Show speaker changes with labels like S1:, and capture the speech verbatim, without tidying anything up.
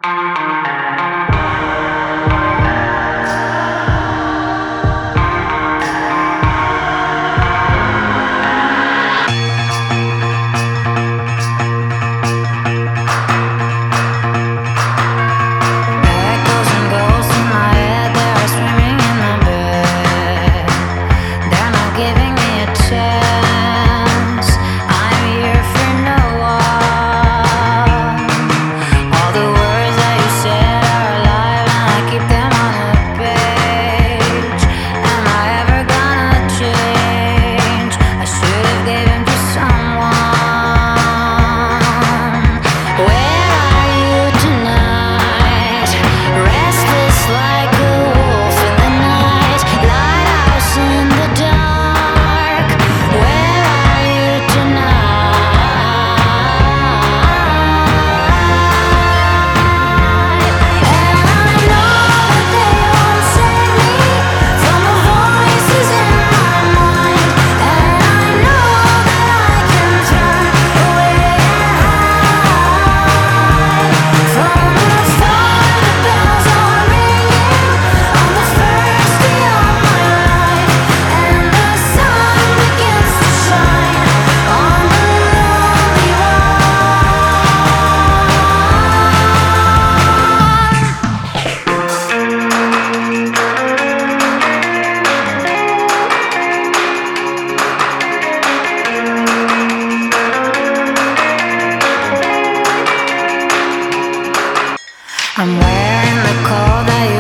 S1: Echoes and ghosts in my head, they are swimming in my bed. They're not giving me a chance. I'm here for no one. All the words that you said are alive, and I keep them on a page. Am I ever gonna change? I should have given to someone. Where are you tonight? Restless like a wolf in the night, lighthouse in the dark. Where are you tonight? And I know that they won't save me from the voices in my mind. And I know that I can turn away and hide from the thought the bells are ringing on the first day of my life, and the sun begins to shine on the lonely I'm wearing the cold that you